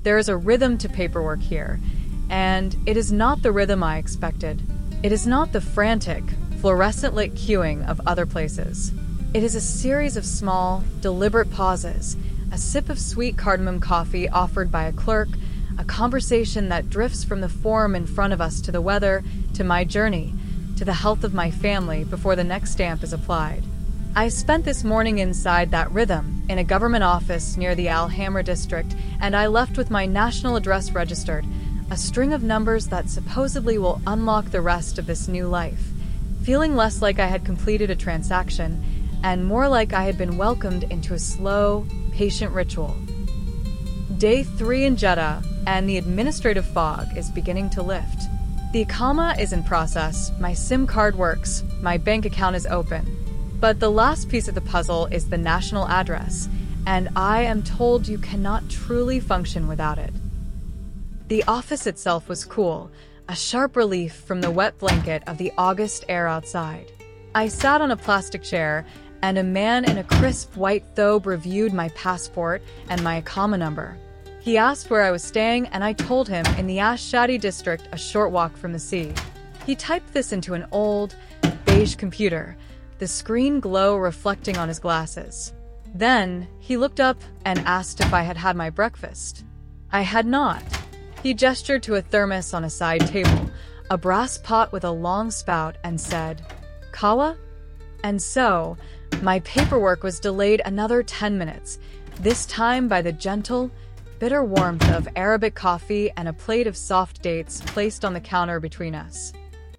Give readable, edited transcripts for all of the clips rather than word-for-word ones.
There is a rhythm to paperwork here, and it is not the rhythm I expected. It is not the frantic, fluorescent-lit queuing of other places. It is a series of small, deliberate pauses, a sip of sweet cardamom coffee offered by a clerk, a conversation that drifts from the form in front of us to the weather, to my journey, to the health of my family before the next stamp is applied. I spent this morning inside that rhythm in a government office near the Alhambra district, and I left with my national address registered, a string of numbers that supposedly will unlock the rest of this new life, feeling less like I had completed a transaction and more like I had been welcomed into a slow, patient ritual. Day 3 in Jeddah, and the administrative fog is beginning to lift. The Iqama is in process, my SIM card works, my bank account is open. But the last piece of the puzzle is the national address, and I am told you cannot truly function without it. The office itself was cool, a sharp relief from the wet blanket of the August air outside. I sat on a plastic chair, and a man in a crisp white thobe reviewed my passport and my Iqama number. He asked where I was staying, and I told him in the Ash-Shadi district, a short walk from the sea. He typed this into an old, beige computer, the screen glow reflecting on his glasses. Then, he looked up and asked if I had had my breakfast. I had not. He gestured to a thermos on a side table, a brass pot with a long spout, and said, "Kawa?" And so, my paperwork was delayed another 10 minutes, this time by the gentle, bitter warmth of Arabic coffee and a plate of soft dates placed on the counter between us.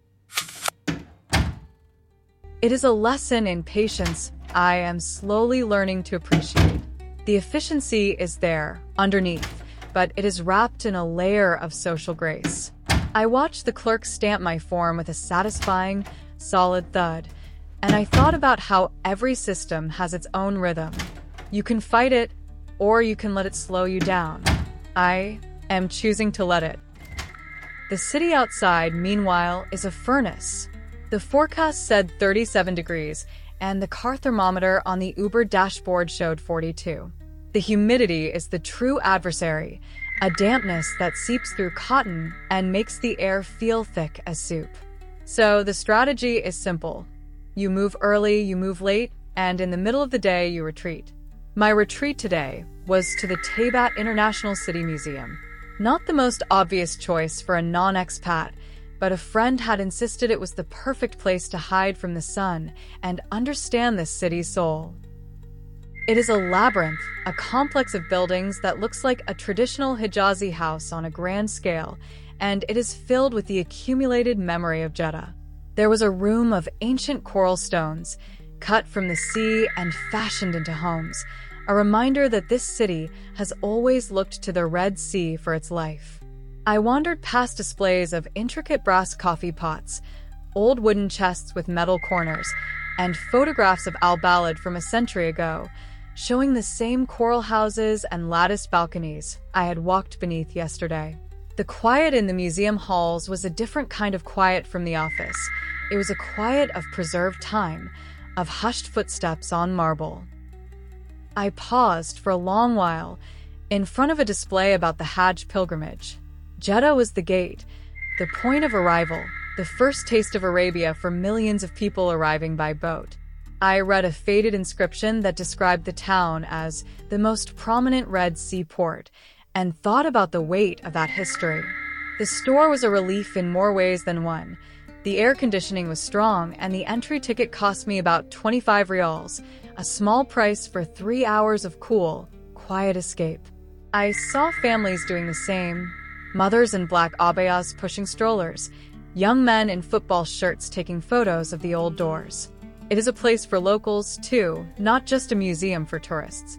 It is a lesson in patience I am slowly learning to appreciate. The efficiency is there, underneath, but it is wrapped in a layer of social grace. I watched the clerk stamp my form with a satisfying, solid thud, and I thought about how every system has its own rhythm. You can fight it, or you can let it slow you down. I am choosing to let it. The city outside, meanwhile, is a furnace. The forecast said 37 degrees, and the car thermometer on the Uber dashboard showed 42. The humidity is the true adversary, a dampness that seeps through cotton and makes the air feel thick as soup. So the strategy is simple. You move early, you move late, and in the middle of the day, you retreat. My retreat today was to the Taybat International City Museum. Not the most obvious choice for a non-expat, but a friend had insisted it was the perfect place to hide from the sun and understand this city's soul. It is a labyrinth, a complex of buildings that looks like a traditional Hijazi house on a grand scale, and it is filled with the accumulated memory of Jeddah. There was a room of ancient coral stones, cut from the sea and fashioned into homes, a reminder that this city has always looked to the Red Sea for its life. I wandered past displays of intricate brass coffee pots, old wooden chests with metal corners, and photographs of Al-Balad from a century ago, showing the same coral houses and latticed balconies I had walked beneath yesterday. The quiet in the museum halls was a different kind of quiet from the office. It was a quiet of preserved time, of hushed footsteps on marble. I paused for a long while in front of a display about the Hajj pilgrimage. Jeddah was the gate, the point of arrival, the first taste of Arabia for millions of people arriving by boat. I read a faded inscription that described the town as the most prominent Red Sea port and thought about the weight of that history. The store was a relief in more ways than one. The air conditioning was strong, and the entry ticket cost me about 25 rials, a small price for 3 hours of cool, quiet escape. I saw families doing the same, mothers in black abayas pushing strollers, young men in football shirts taking photos of the old doors. It is a place for locals, too, not just a museum for tourists.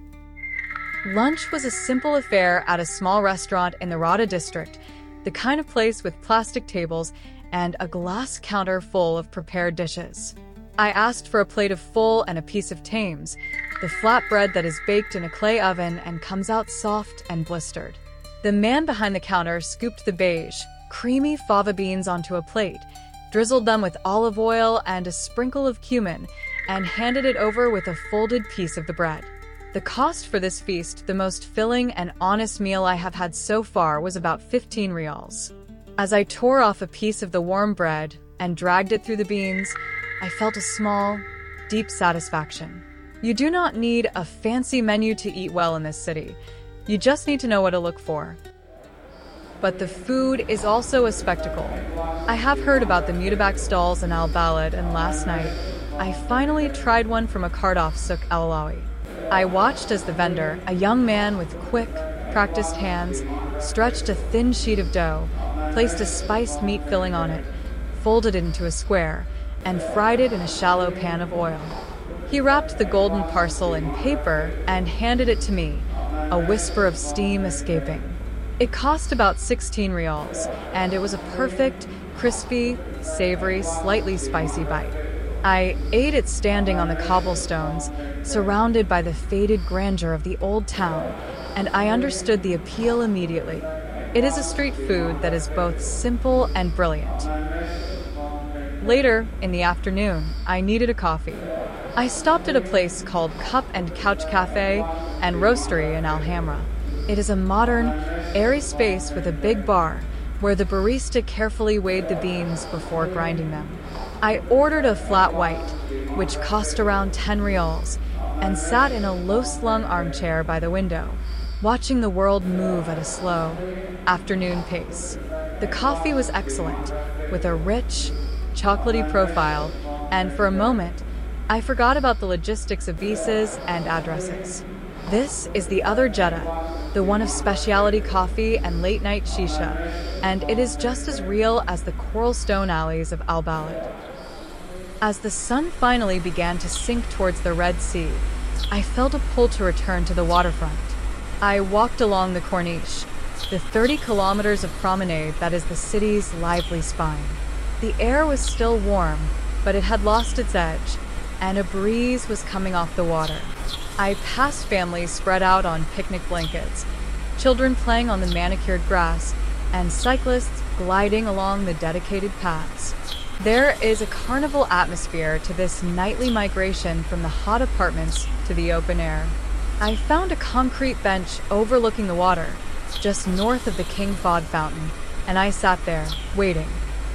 Lunch was a simple affair at a small restaurant in the Rada district, the kind of place with plastic tables and a glass counter full of prepared dishes. I asked for a plate of full and a piece of Thames, the flatbread that is baked in a clay oven and comes out soft and blistered. The man behind the counter scooped the beige, creamy fava beans onto a plate, drizzled them with olive oil and a sprinkle of cumin, and handed it over with a folded piece of the bread. The cost for this feast, the most filling and honest meal I have had so far, was about 15 rials. As I tore off a piece of the warm bread and dragged it through the beans, I felt a small, deep satisfaction. You do not need a fancy menu to eat well in this city. You just need to know what to look for. But the food is also a spectacle. I have heard about the mutabak stalls in Al Balad, and last night, I finally tried one from a cart off Souk El Alawi. I watched as the vendor, a young man with quick, practiced hands, stretched a thin sheet of dough, placed a spiced meat filling on it, folded it into a square, and fried it in a shallow pan of oil. He wrapped the golden parcel in paper and handed it to me, a whisper of steam escaping. It cost about 16 rials, and it was a perfect, crispy, savory, slightly spicy bite. I ate it standing on the cobblestones, surrounded by the faded grandeur of the old town, and I understood the appeal immediately. It is a street food that is both simple and brilliant. Later, in the afternoon, I needed a coffee. I stopped at a place called Cup and Couch Cafe and Roastery in Alhambra. It is a modern, airy space with a big bar where the barista carefully weighed the beans before grinding them. I ordered a flat white, which cost around 10 rials, and sat in a low-slung armchair by the window, watching the world move at a slow, afternoon pace. The coffee was excellent, with a rich, chocolatey profile, and for a moment, I forgot about the logistics of visas and addresses. This is the other Jeddah, the one of specialty coffee and late-night shisha, and it is just as real as the coral stone alleys of Al Balad. As the sun finally began to sink towards the Red Sea, I felt a pull to return to the waterfront. I walked along the Corniche, the 30 kilometers of promenade that is the city's lively spine. The air was still warm, but it had lost its edge, and a breeze was coming off the water. I passed families spread out on picnic blankets, children playing on the manicured grass, and cyclists gliding along the dedicated paths. There is a carnival atmosphere to this nightly migration from the hot apartments to the open air. I found a concrete bench overlooking the water, just north of the King Fahd fountain, and I sat there, waiting.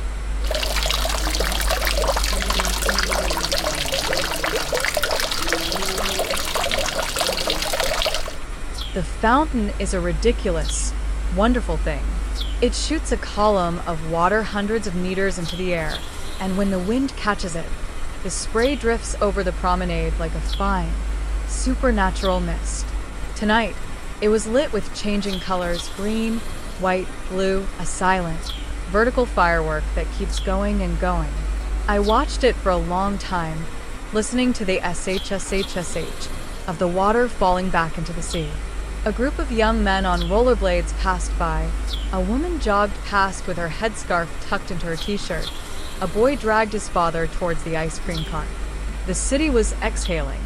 The fountain is a ridiculous, wonderful thing. It shoots a column of water hundreds of meters into the air, and when the wind catches it, the spray drifts over the promenade like a fine, supernatural mist. Tonight, it was lit with changing colors: green, white, blue, a silent, vertical firework that keeps going and going. I watched it for a long time, listening to the shshsh of the water falling back into the sea. A group of young men on rollerblades passed by. A woman jogged past with her headscarf tucked into her t-shirt. A boy dragged his father towards the ice cream cart. The city was exhaling.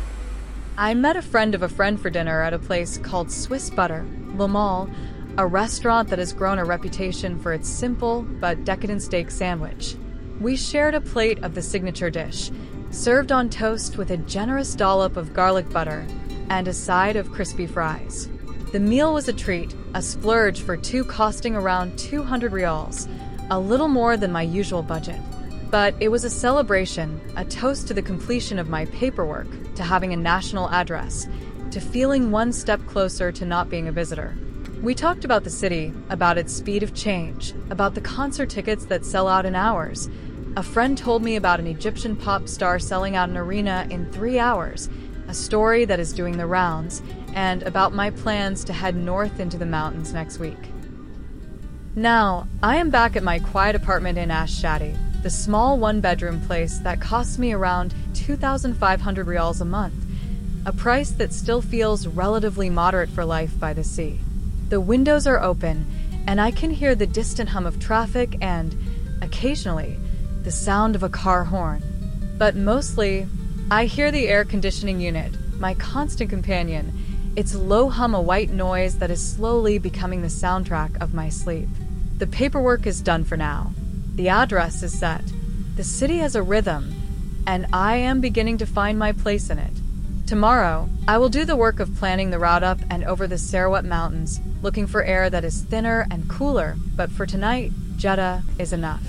I met a friend of a friend for dinner at a place called Swiss Butter, Le Mall, a restaurant that has grown a reputation for its simple but decadent steak sandwich. We shared a plate of the signature dish, served on toast with a generous dollop of garlic butter and a side of crispy fries. The meal was a treat, a splurge for two costing around 200 rials, a little more than my usual budget. But it was a celebration, a toast to the completion of my paperwork, to having a national address, to feeling one step closer to not being a visitor. We talked about the city, about its speed of change, about the concert tickets that sell out in hours. A friend told me about an Egyptian pop star selling out an arena in 3 hours, a story that is doing the rounds, and about my plans to head north into the mountains next week. Now, I am back at my quiet apartment in Ash Shadi, the small one-bedroom place that costs me around 2,500 rials a month, a price that still feels relatively moderate for life by the sea. The windows are open, and I can hear the distant hum of traffic and, occasionally, the sound of a car horn. But mostly, I hear the air conditioning unit, my constant companion, its low hum, a white noise that is slowly becoming the soundtrack of my sleep. The paperwork is done for now. The address is set. The city has a rhythm, and I am beginning to find my place in it. Tomorrow, I will do the work of planning the route up and over the Sarawat Mountains, looking for air that is thinner and cooler, but for tonight, Jeddah is enough.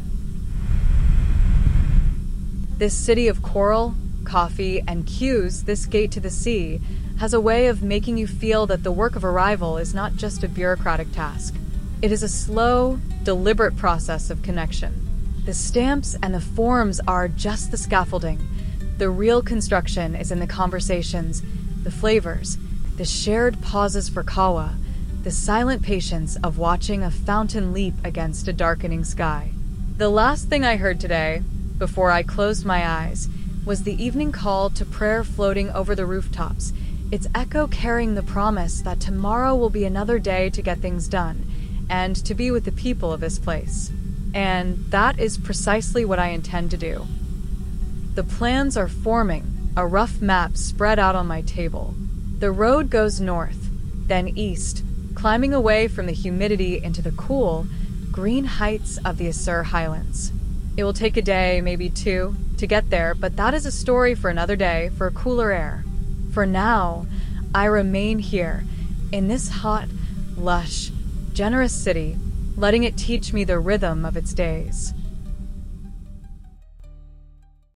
This city of coral, coffee, and queues, this gate to the sea, has a way of making you feel that the work of arrival is not just a bureaucratic task. It is a slow, deliberate process of connection. The stamps and the forms are just the scaffolding. The real construction is in the conversations, the flavors, the shared pauses for kawa, the silent patience of watching a fountain leap against a darkening sky. The last thing I heard today, before I closed my eyes, was the evening call to prayer floating over the rooftops, its echo carrying the promise that tomorrow will be another day to get things done, and to be with the people of this place. And that is precisely what I intend to do. The plans are forming, a rough map spread out on my table. The road goes north, then east, climbing away from the humidity into the cool, green heights of the Asur Highlands. It will take a day, maybe two, to get there, but that is a story for another day, for cooler air. For now, I remain here, in this hot, lush, generous city, letting it teach me the rhythm of its days.